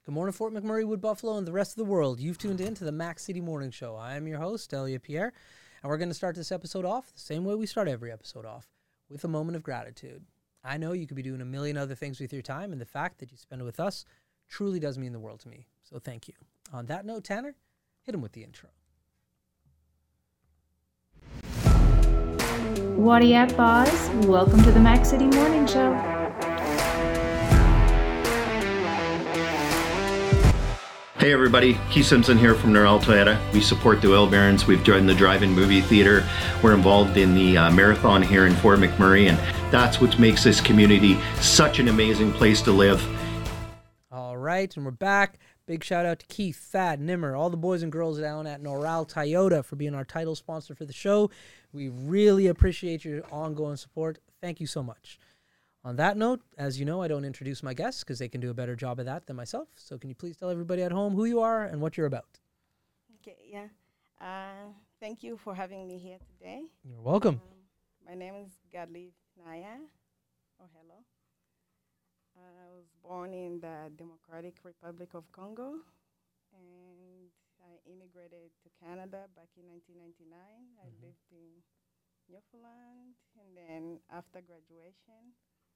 Good morning, Fort McMurray, Wood Buffalo, and the rest of the world. You've tuned in to the Mac City Morning Show. I am your host, Elia Pierre, and we're going to start this episode off the same way we start every episode off, with a moment of gratitude. I know you could be doing a million other things with your time, and the fact that you spend it with us truly does mean the world to me. So thank you. On that note, Tanner, hit him with the intro. Whatty up, boss? Welcome to the Mac City Morning Show. Hey everybody, Keith Simpson here from Norel Toyota. We support the Oil Barons. We've joined the drive-in movie theater. We're involved in the marathon here in Fort McMurray, and that's what makes this community such an amazing place to live. All right, and we're back. Big shout out to Keith, Thad, Nimmer, all the boys and girls down at Norel Toyota for being our title sponsor for the show. We really appreciate your ongoing support. Thank you so much. On that note, as you know, I don't introduce my guests because they can do a better job of that than myself. So can you please tell everybody at home who you are and what you're about? Okay, yeah. Thank you for having me here today. You're welcome. My name is Gadli Naya. Oh, hello. I was born in the Democratic Republic of Congo, and I immigrated to Canada back in 1999. I lived in Newfoundland, and then after graduation,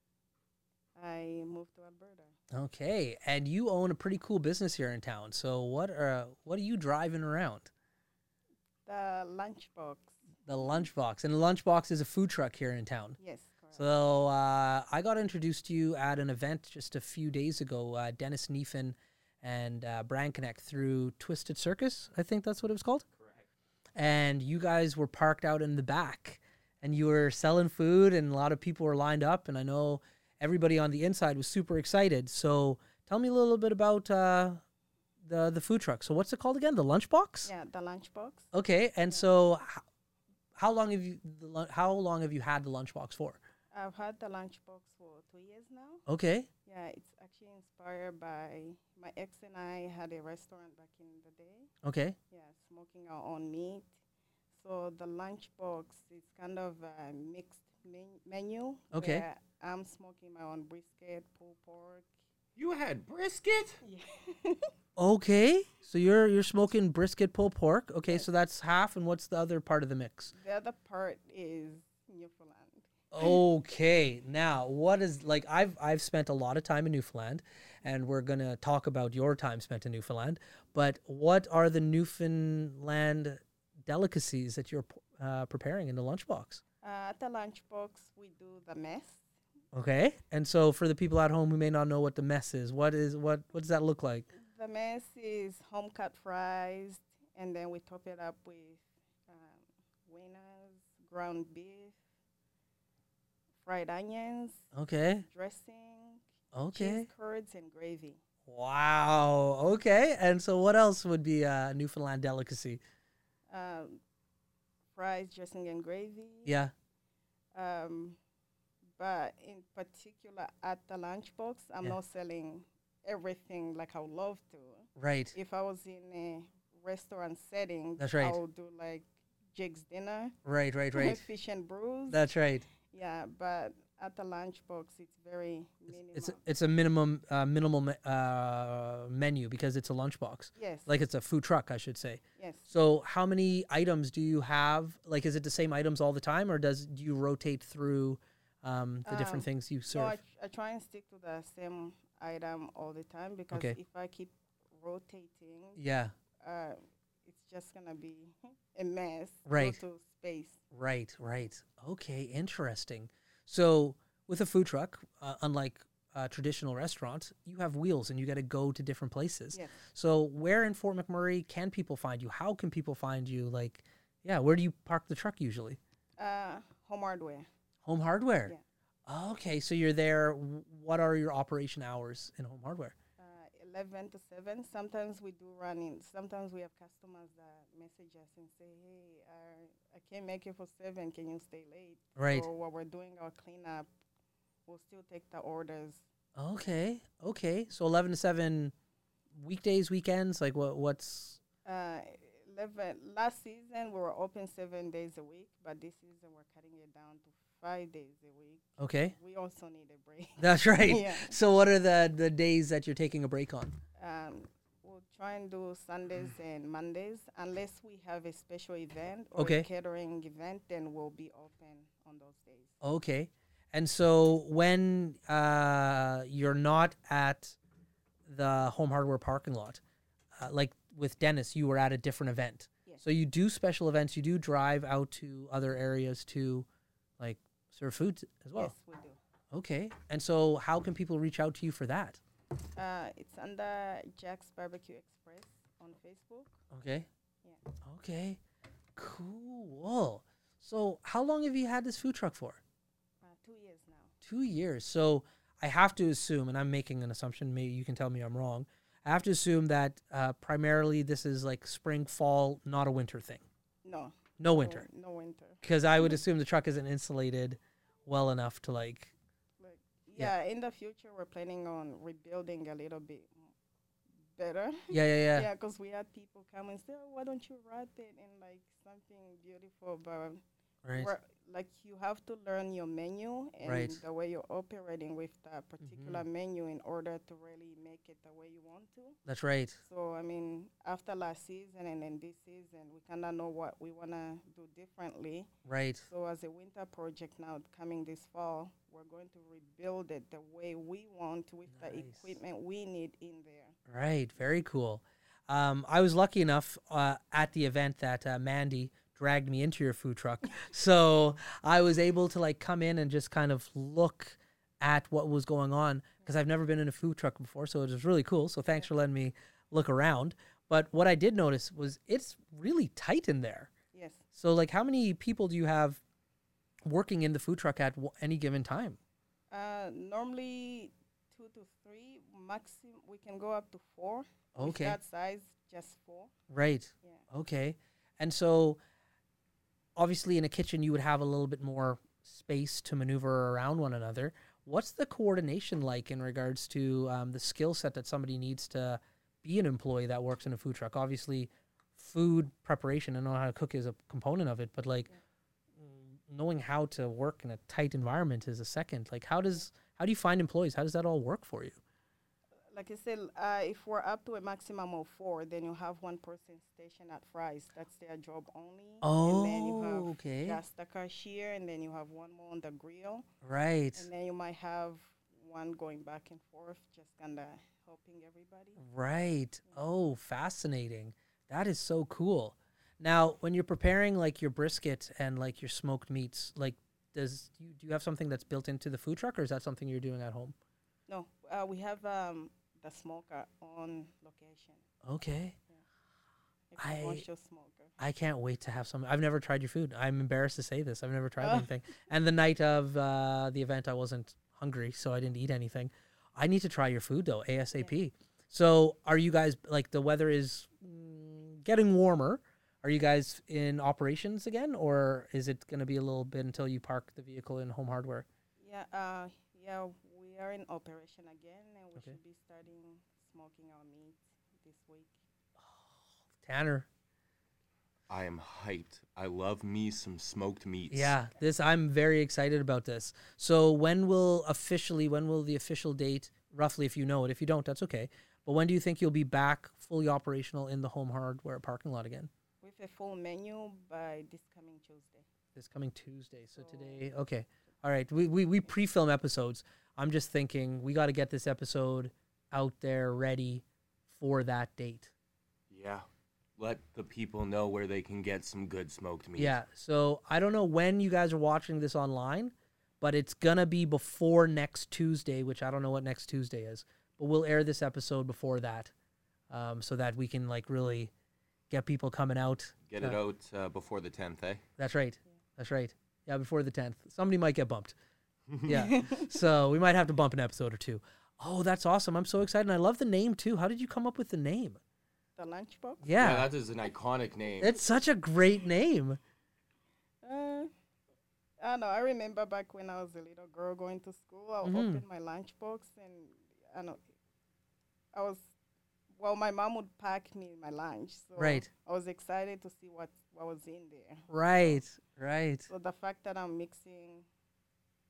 I moved to Alberta. Okay, and you own a pretty cool business here in town. So what are you driving around? The Lunchbox. The Lunchbox. And the Lunchbox is a food truck here in town. Yes, correct. So I got introduced to you at an event just a few days ago. Dennis Neefin and Brand Connect through Twisted Circus. I think that's what it was called. Correct. And you guys were parked out in the back, and you were selling food, and a lot of people were lined up. And I know everybody on the inside was super excited. So tell me a little bit about the food truck. So what's it called again? The Lunchbox? Yeah, the Lunchbox. Okay, and so how long have you had the Lunchbox for? I've had the Lunchbox for 2 years now. Okay. Yeah, it's actually inspired by my ex and I had a restaurant back in the day. Okay. Yeah, smoking our own meat. So the Lunchbox is kind of a mixed menu. Okay. Where I'm smoking my own brisket, pulled pork. You had brisket? Yeah. Okay. So you're smoking brisket pulled pork. Okay, Yes. so that's half, and what's the other part of the mix? The other part is Newfoundland. Okay. Now, what is I've spent a lot of time in Newfoundland, and we're going to talk about your time spent in Newfoundland, but what are the Newfoundland delicacies that you're preparing in the Lunchbox? At the Lunchbox, we do the mess. Okay. And so for the people at home who may not know what the mess is, what does that look like? The mess is home cut fries, and then we top it up with wieners, ground beef, fried onions, Okay. dressing, Okay. cheese curds, and gravy. Wow. Okay. And so what else would be a Newfoundland delicacy? Fries, dressing, and gravy. Yeah. But in particular, at the Lunchbox, I'm Yeah. not selling everything like I would love to. Right. If I was in a restaurant setting, That's right. I would do like Jake's dinner, Right. fish and brews. That's right. Yeah, but at the Lunchbox, it's very minimal. It's a minimal menu because it's a lunchbox. Yes. Like it's a food truck, I should say. Yes. So how many items do you have? Like, is it the same items all the time, or do you rotate through the different things you serve? No, I try and stick to the same item all the time because Okay. if I keep rotating, Yeah. it's just gonna be a mess. Right. Go to space. Right. Okay, interesting. So with a food truck, unlike traditional restaurants, you have wheels and you got to go to different places. Yes. So where in Fort McMurray can people find you? How can people find you? Like, yeah, where do you park the truck usually? Home hardware. Home Hardware. Yeah. Okay, so you're there. What are your operation hours in Home Hardware? 11 to 7. Sometimes we do run-ins. Sometimes we have customers that message us and say, hey, I can't make it for 7. Can you stay late? Right. So while we're doing our cleanup, we'll still take the orders. Okay. So 11 to 7 weekdays, weekends? Like what's... 11. Last season, we were open 7 days a week, but this season we're cutting it down to 5 days a week. Okay. We also need a break. That's right. Yeah. So what are the days that you're taking a break on? We'll try and do Sundays and Mondays, unless we have a special event or Okay. a catering event, then we'll be open on those days. Okay. And so when you're not at the Home Hardware parking lot, like with Dennis, you were at a different event. Yes. So you do special events. You do drive out to other areas to, like, serve food as well. Yes, we do. Okay. And so how can people reach out to you for that? It's under Jack's Barbecue Express on Facebook. Okay. Yeah. Okay. Cool. So how long have you had this food truck for? 2 years now. 2 years. So I have to assume, and I'm making an assumption, maybe you can tell me I'm wrong. I have to assume that primarily this is like spring, fall, not a winter thing. No. No winter. No winter. Because I would assume the truck isn't insulated well enough to like. Like, yeah, in the future, we're planning on rebuilding a little bit better. Yeah. Yeah, because we had people come and say, "Oh, why don't you wrap it in like something beautiful?" But Right. like you have to learn your menu and Right. the way you're operating with that particular menu in order to really make it the way you want to. That's right. So I mean, after last season and then this season, we kind of know what we want to do differently. Right. So as a winter project now coming this fall, we're going to rebuild it the way we want with the Nice. equipment we need in there. Right. Very cool. I was lucky enough at the event that Mandy dragged me into your food truck. So I was able to like come in and just kind of look at what was going on because I've never been in a food truck before. So it was really cool. So thanks for letting me look around. But what I did notice was it's really tight in there. Yes. So like how many people do you have working in the food truck at any given time? Normally 2 to 3, maximum we can go up to 4. With Okay. that size, just 4. Right. Yeah. Okay. And so obviously in a kitchen you would have a little bit more space to maneuver around one another. What's the coordination like in regards to the skill set that somebody needs to be an employee that works in a food truck? Obviously food preparation, I know how to cook is a component of it, but like knowing how to work in a tight environment is a second. Like how do you find employees? How does that all work for you? Like I said, if we're up to a maximum of 4, then you have one person stationed at fries. That's their job only. And then you have Okay. just the cashier, and then you have one more on the grill. Right. And then you might have one going back and forth, just kind of helping everybody. Right. Oh, fascinating. That is so cool. Now, when you're preparing like your brisket and like your smoked meats, like do you have something that's built into the food truck, or is that something you're doing at home? No, we have the smoker on location. Okay. It's a commercial smoker. I can't wait to have some. I've never tried your food. I'm embarrassed to say this. I've never tried anything. And the night of the event, I wasn't hungry, so I didn't eat anything. I need to try your food though, ASAP. So are you guys, like the weather is getting warmer. Are you guys in operations again, or is it going to be a little bit until you park the vehicle in Home Hardware? Yeah, we are in operation again, and we Okay. should be starting smoking our meat this week. Tanner. I am hyped. I love me some smoked meats. Yeah, I'm very excited about this. So when will the official date, roughly, if you know it? If you don't, that's okay. But when do you think you'll be back fully operational in the Home Hardware parking lot again? With a full menu by this coming Tuesday. This coming Tuesday. So today, okay. All right. We pre-film episodes. I'm just thinking we got to get this episode out there ready for that date. Yeah. Let the people know where they can get some good smoked meat. Yeah. So I don't know when you guys are watching this online, but it's going to be before next Tuesday, which I don't know what next Tuesday is. But we'll air this episode before that so that we can like really get people coming out. Get it out before the 10th, eh? That's right. That's right. Yeah, before the 10th. Somebody might get bumped. Yeah. So we might have to bump an episode or two. Oh, that's awesome. I'm so excited. And I love the name too. How did you come up with the name? The lunchbox? Yeah. That is an iconic name. It's such a great name. I don't know. I remember back when I was a little girl going to school, I would open my lunchbox and my mom would pack me my lunch. So Right. I was excited to see what was in there. Right. Right. So the fact that I'm mixing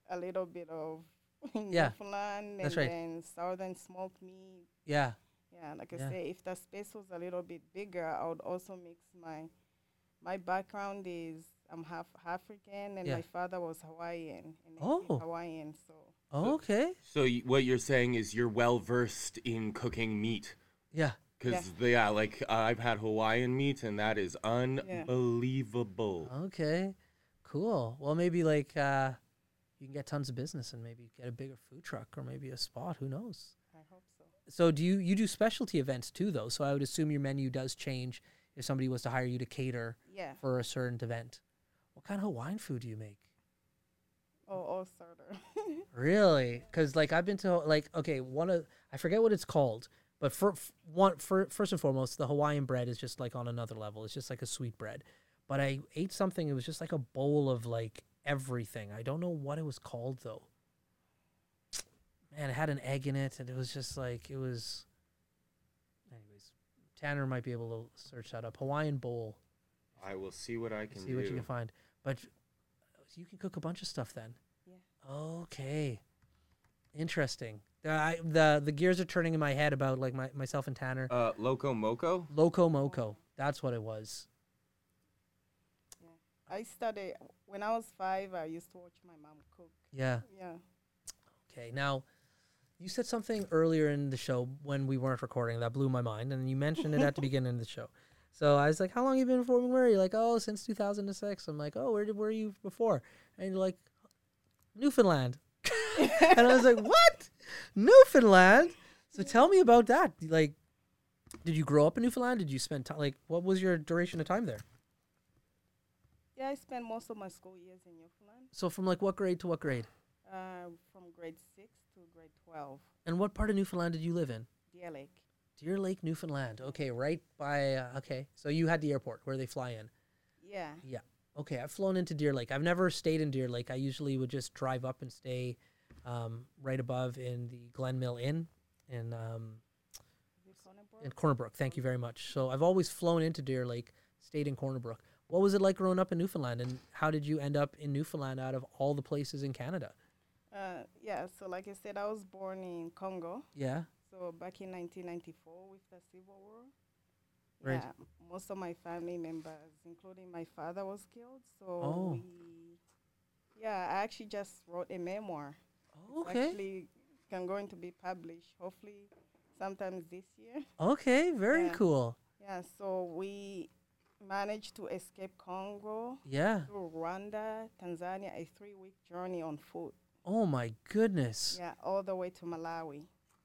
a little bit of Yeah, Newfoundland that's and right. then southern smoked meat. Yeah. Yeah, like I Yeah. say, if the space was a little bit bigger, I would also mix my background is I'm half African and Yeah. my father was Hawaiian and Oh. native Hawaiian, so Okay. So what you're saying is you're well versed in cooking meat. Yeah. Because, like, I've had Hawaiian meat, and that is unbelievable. Okay. Cool. Well, maybe like you can get tons of business and maybe get a bigger food truck or maybe a spot. Who knows? I hope so. So do you do specialty events too, though? So I would assume your menu does change if somebody was to hire you to cater Yeah. for a certain event. What kind of Hawaiian food do you make? Oh, all sort of. Really? Because like I've been to like okay, I forget what it's called, but first and foremost, the Hawaiian bread is just like on another level. It's just like a sweet bread. But I ate something. It was just like a bowl of like everything. I don't know what it was called though. Man, it had an egg in it, and it was just like it was. Anyways, Tanner might be able to search that up. Hawaiian bowl. I will see what I can See do. what you can find. But you can cook a bunch of stuff then. Yeah. Okay. Interesting. The gears are turning in my head about like myself and Tanner. Loco Moco? Loco Moco. That's what it was. Yeah. I started when I was 5. I used to watch my mom cook. Yeah. Yeah. Okay. Now, you said something earlier in the show when we weren't recording that blew my mind, and you mentioned it at the beginning of the show. So I was like, "How long have you been in Fort McMurray?" You're like, "Oh, since 2006." I'm like, "Oh, where were you before?" And you're like, "Newfoundland." And I was like, "What? Newfoundland?" So tell me about that. Like, did you grow up in Newfoundland? Did you spend time? Like, what was your duration of time there? Yeah, I spent most of my school years in Newfoundland. So from like what grade to what grade? From grade 6 to grade 12. And what part of Newfoundland did you live in? Deer Lake. Deer Lake, Newfoundland. Okay, right by. Okay, so you had the airport where they fly in. Yeah. Yeah. Okay, I've flown into Deer Lake. I've never stayed in Deer Lake. I usually would just drive up and stay right above in the Glen Mill Inn in Corner Brook. Thank you very much. So I've always flown into Deer Lake, stayed in Corner Brook. What was it like growing up in Newfoundland, and how did you end up in Newfoundland out of all the places in Canada? Yeah, so like I said, I was born in Congo. Yeah. So back in 1994 with the Civil War. Right. Yeah, most of my family members, including my father, was killed. So Oh. I actually just wrote a memoir. Oh, It's okay. actually going to be published, hopefully sometime this year. Okay, very Yeah. cool. Yeah, so we managed to escape Congo Yeah. through Rwanda, Tanzania, a 3-week journey on foot. Oh my goodness. Yeah, all the way to Malawi.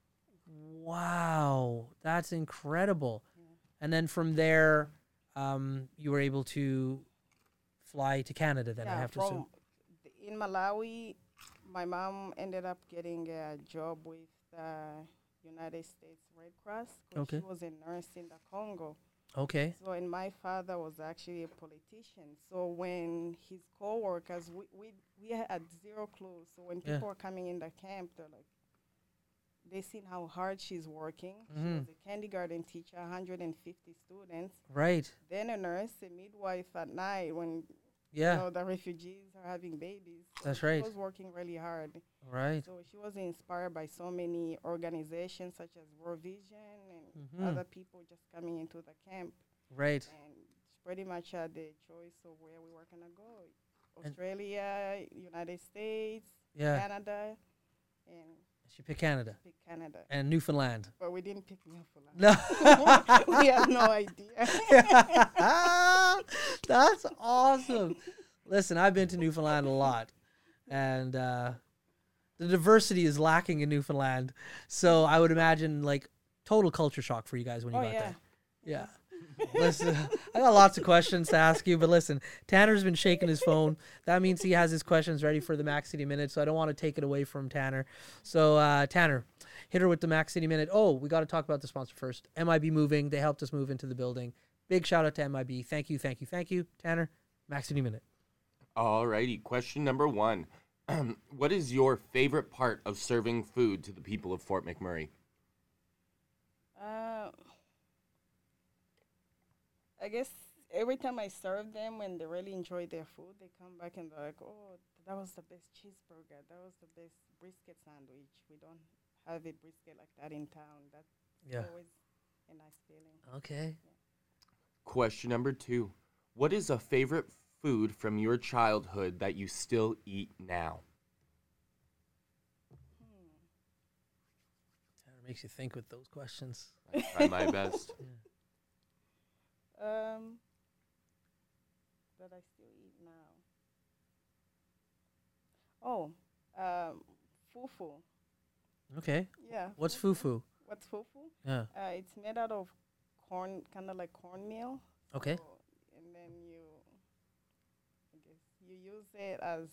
Wow, that's incredible. Yeah. And then from there, you were able to fly to Canada. Then I Yeah, have to assume. in Malawi, my mom ended up getting a job with the United States Red Cross. 'Cause Okay. She was a nurse in the Congo. Okay. So, and my father was actually a politician. So when his co-workers, we had 0 clue. So when Yeah. people were coming in the camp, they're like, they seen how hard she's working. She Mhm. was a kindergarten teacher, 150 students. Right. Then a nurse, a midwife at night when Yeah. the refugees are having babies. So That's she right. was working really hard. Right. So she was inspired by so many organizations such as World Vision and Mhm. other people just coming into the camp. Right. And she pretty much had the choice of where we were going to go. And- Australia, United States, Yeah. Canada, and She picked Canada pick Canada. and Newfoundland. But we didn't pick Newfoundland. No. We had no idea. That's awesome. Listen, I've been to Newfoundland a lot, and the diversity is lacking in Newfoundland. So I would imagine like total culture shock for you guys when you Oh, got yeah. there. Yeah. Listen, I got lots of questions to ask you, but listen, Tanner's been shaking his phone. That means he has his questions ready for the Mac City Minute, so I don't want to take it away from Tanner. So, Tanner, hit her with the Mac City Minute. Oh, we got to talk about the sponsor first. MIB Moving. They helped us move into the building. Big shout out to MIB. Thank you, thank you, thank you. Tanner, Mac City Minute. Alrighty, question number 1. What is your favorite part of serving food to the people of Fort McMurray? I guess every time I serve them, when they really enjoy their food, they come back and they're like, "Oh, that was the best cheeseburger. That was the best brisket sandwich. We don't have a brisket like that in town." That's Yeah. always a nice feeling. Okay. Question number 2. What is a favorite food from your childhood that you still eat now? It makes you think with those questions. I try my best. That I still eat now. Oh, fufu. Okay. Yeah. What's fufu? What's fufu? Yeah. It's made out of corn, kind of like cornmeal. Okay. So, and then I guess you use it as,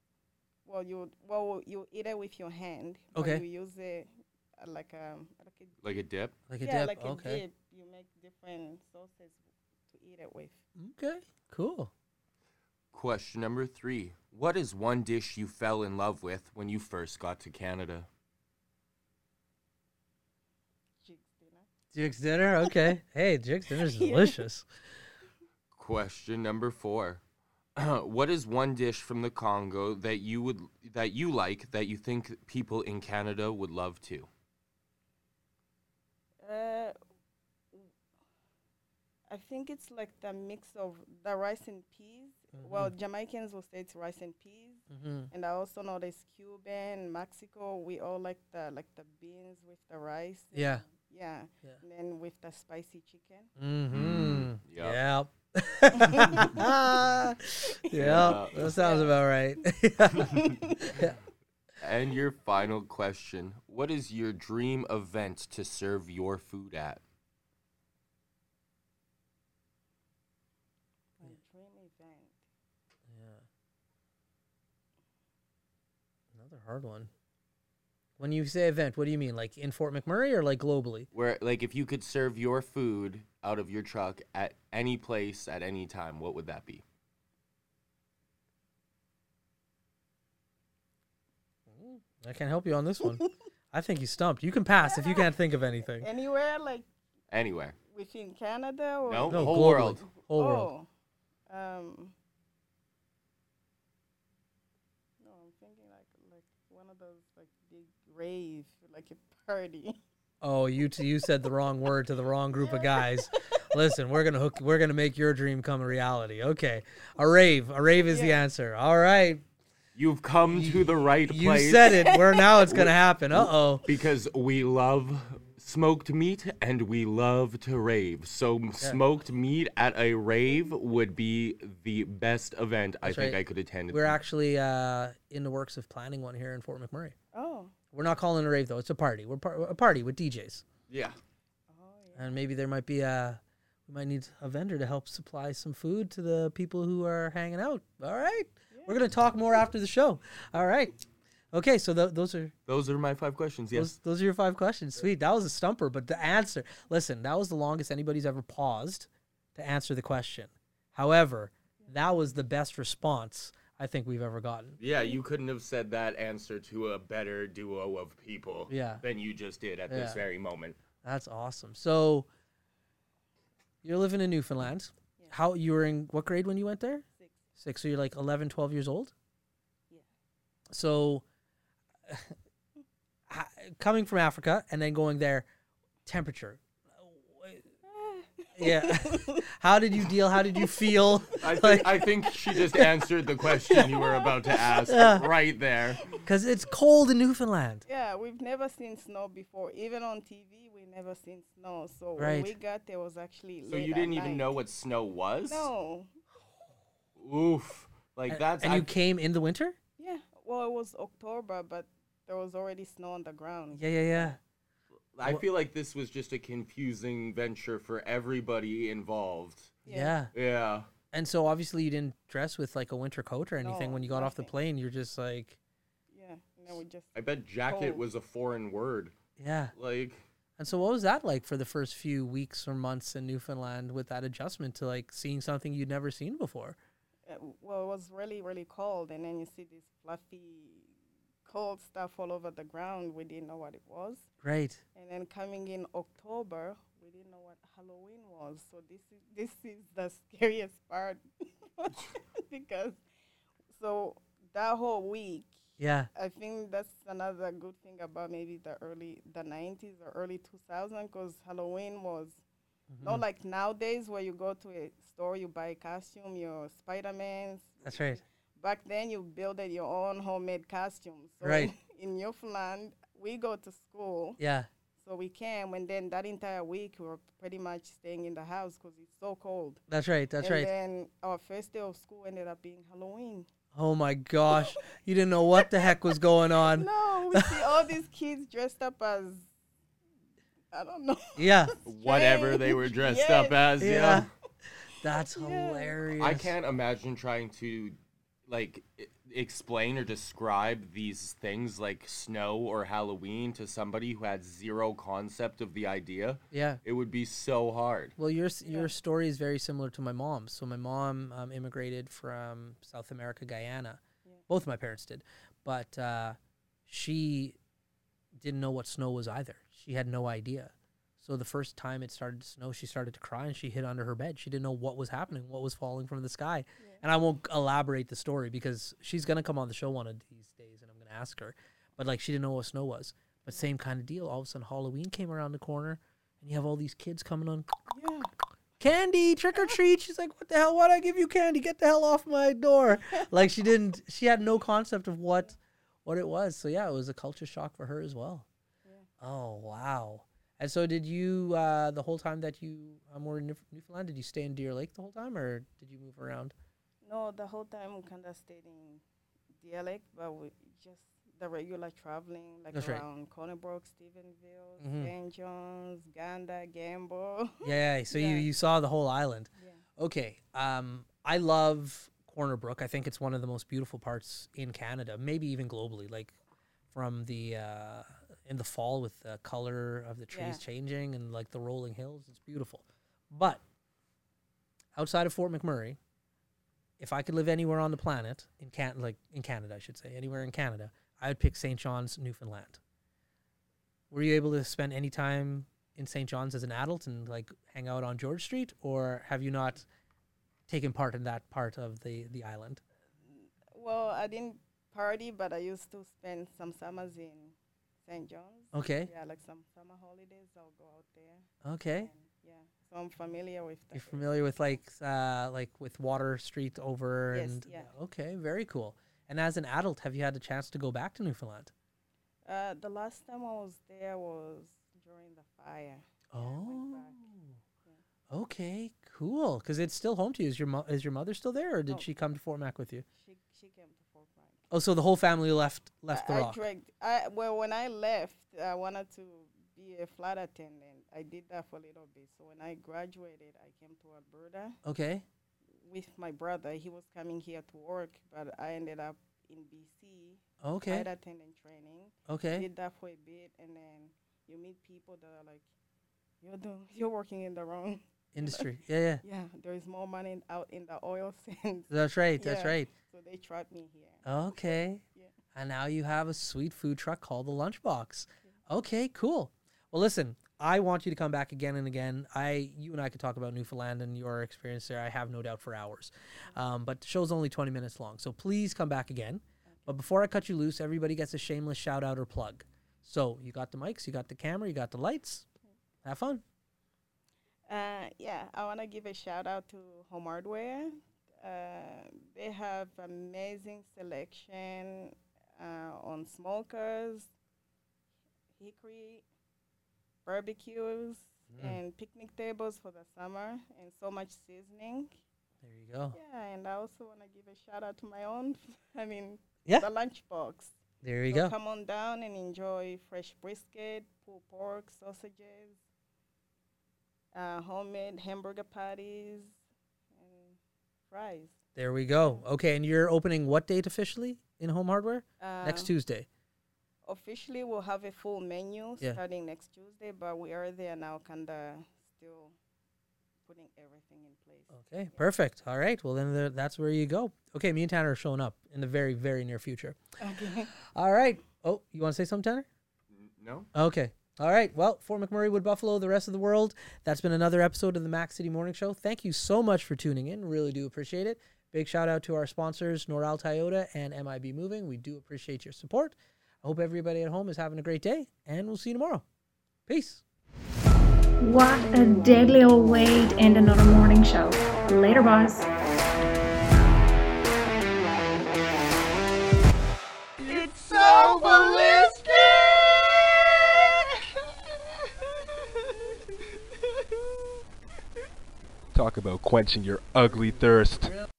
you eat it with your hand. Okay. But you use it like a Like a dip? Like a yeah, dip. like Okay. a dip. You make different sauces to eat it with. Okay. Cool. Question number 3. What is one dish you fell in love with when you first got to Canada? Jig's dinner. Jake's dinner. Okay. Hey, Jake's dinner is delicious. Question number 4. What is one dish from the Congo that you like that you think people in Canada would love too? I think it's like the mix of the rice and peas. Well, Jamaicans will say it's rice and peas, and I also know there's Cuban, Mexico. We all like the beans with the rice. Yeah. Yeah. Yeah. And then with the spicy chicken. Mm-hmm. Yep. Yep. Yep. That sounds about right. Yeah. And your final question. What is your dream event to serve your food at? My dream event. Yeah. Another hard one. When you say event, what do you mean? Like in Fort McMurray or like globally? Where, like, if you could serve your food out of your truck at any place at any time, what would that be? I can't help you on this one. I think you stumped. You can pass if you can't think of anything. Anywhere like Anywhere. within Canada or No, No, whole globally. world. Whole world. No, I'm thinking like one of those like big rave, like a party. Oh, you said the wrong word to the wrong group of guys. Listen, we're gonna make your dream come a reality. Okay, a rave is the answer. All right, You've come to the right you place. said it. Where now it's gonna happen. Because we love smoked meat and we love to rave. So smoked meat at a rave would be the best event I think right. I could attend. We're actually in the works of planning one here in Fort McMurray. Oh. We're not calling it a rave though. It's a party. We're a party with DJs, Yeah. and maybe there might be we might need a vendor to help supply some food to the people who are hanging out. All right. We're going to talk more after the show. All right. Okay, so those are my 5 questions. Yes. those are your 5 questions. Sweet. That was a stumper, but the answer, listen, that was the longest anybody's ever paused to answer the question. However, that was the best response I think we've ever gotten. Yeah, you couldn't have said that answer to a better duo of people than you just did at this very moment. That's awesome. So you're living in Newfoundland. Yeah. How you were in what grade when you went there? 6. 6. So you're like 11, 12 years old? Yeah. So coming from Africa and then going there, temperature. Yeah. How did you deal? How did you feel? I think she just answered the question you were about to ask right there. Because it's cold in Newfoundland. Yeah, we've never seen snow before. Even on TV, we never seen snow. So Right. when we got there, it was actually So late you at didn't even night. know what snow was? No. Oof. Like that's And you came in the winter? Yeah. Well, it was October, but there was already snow on the ground. Yeah. I feel like this was just a confusing venture for everybody involved. Yeah. Yeah. And so obviously you didn't dress with like a winter coat or anything No, when you got off the nothing. plane. You're just like, Yeah. And then we just. I bet jacket Cold. was a foreign word. yeah. Like And so what was that like for the first few weeks or months in Newfoundland with that adjustment to like seeing something you'd never seen before? Well, it was really, really cold, and then you see these fluffy cold stuff all over the ground. We didn't know what it was. Right. And then coming in October, we didn't know what Halloween was. So this is the scariest part because so that whole week, Yeah. I think that's another good thing about maybe the 90s or early 2000s, because Halloween was not like nowadays where you go to a store, you buy a costume, your Spider-Man. That's right. Back then, you builded your own homemade costumes. So Right. in Newfoundland, we go to school, Yeah. so we came, and then that entire week, we were pretty much staying in the house because it's so cold. That's right. That's and right. then our first day of school ended up being Halloween. Oh my gosh. You didn't know what the heck was going on. No, we see all these kids dressed up as, I don't know. Yeah. Whatever they were dressed Yes. up as. Yeah. Yeah. That's Yeah. hilarious. I can't imagine trying to like explain or describe these things like snow or Halloween to somebody who had zero concept of the idea. Yeah. It would be so hard. Well, your story is very similar to my mom's. So my mom immigrated from South America, Guyana. Yeah. Both my parents did, but she didn't know what snow was either. She had no idea. So the first time it started to snow, she started to cry and she hid under her bed. She didn't know what was happening, what was falling from the sky. Yeah. And I won't elaborate the story because she's gonna come on the show one of these days, and I'm gonna ask her. But like, she didn't know what snow was. But same kind of deal. All of a sudden, Halloween came around the corner, and you have all these kids coming on. Yeah. Candy, trick or treat. She's like, what the hell? Why'd I give you candy? Get the hell off my door. Like, she had no concept of what it was. So yeah, it was a culture shock for her as well. Yeah. Oh, wow. And so did you, the whole time that you were in Newfoundland, did you stay in Deer Lake the whole time, or did you move around? No, the whole time we kind of stayed in Dialect, but we just the regular traveling, like That's right. around Cornerbrook, Stephenville, Mhm. St. John's, Ganda, Gamble. Yeah, so Yeah. you saw the whole island. Yeah. Okay. I love Corner Brook. I think it's one of the most beautiful parts in Canada, maybe even globally. Like from the in the fall with the color of the trees Yeah. changing and like the rolling hills, it's beautiful. But outside of Fort McMurray, if I could live anywhere on the planet in Canada, I should say, anywhere in Canada, I would pick St. John's, Newfoundland. Were you able to spend any time in St. John's as an adult and like hang out on George Street, or have you not taken part in that part of the island? Well, I didn't party, but I used to spend some summers in St. John's. Okay. Yeah, like some summer holidays, I'll go out there. Okay. And yeah, so I'm familiar with that. You're familiar with like with Water Street over Yes, and yeah. Okay, very cool. And as an adult, have you had the chance to go back to Newfoundland? The last time I was there was during the fire. Yeah, I went back. Okay, cool. Because it's still home to you. Is your mother still there, or did Oh. she come to Fort Mac with you? She came to Fort Mac. Oh, so the whole family left the rock. Well, when I left, I wanted to be a flight attendant. I did that for a little bit. So when I graduated, I came to Alberta Okay. with my brother. He was coming here to work, but I ended up in BC, Okay. flight attendant training. Okay. Did that for a bit, and then you meet people that are like, you're working in the wrong Industry. Yeah. Yeah, there is more money out in the oil sands. That's right. That's Yeah. right. So they trapped me here. Okay. Yeah. And now you have a sweet food truck called the Lunchbox. Okay, cool. Well, listen, I want you to come back again and again. You and I could talk about Newfoundland and your experience there. I have no doubt for hours. But the show's only 20 minutes long, so please come back again. But before I cut you loose, everybody gets a shameless shout out or plug. So you got the mics, you got the camera, you got the lights. Have fun. Yeah, I want to give a shout out to Home Hardware. They have amazing selection on smokers, hickory, barbecues, and picnic tables for the summer, and so much seasoning. There you go. Yeah, and I also want to give a shout out to my own, Yeah. the Lunchbox. There you So go. come on down and enjoy fresh brisket, pulled pork, sausages, homemade hamburger patties, and fries. There we go. Okay, and you're opening what date officially in Home Hardware? Uh, Next Tuesday. Officially, we'll have a full menu Yeah. starting next Tuesday, but we are there now, kind of still putting everything in place. Okay, perfect. All right. Well, then that's where you go. Okay, me and Tanner are showing up in the very, very near future. Okay. All right. Oh, you want to say something, Tanner? No? Okay. All right. Well, Fort McMurray, Wood Buffalo, the rest of the world, that's been another episode of the Mac City Morning Show. Thank you so much for tuning in. Really do appreciate it. Big shout out to our sponsors, Noral Toyota and MIB Moving. We do appreciate your support. I hope everybody at home is having a great day, and we'll see you tomorrow. Peace. What a deadly old way to end another morning show. Later, boss. It's so ballistic! Talk about quenching your ugly thirst.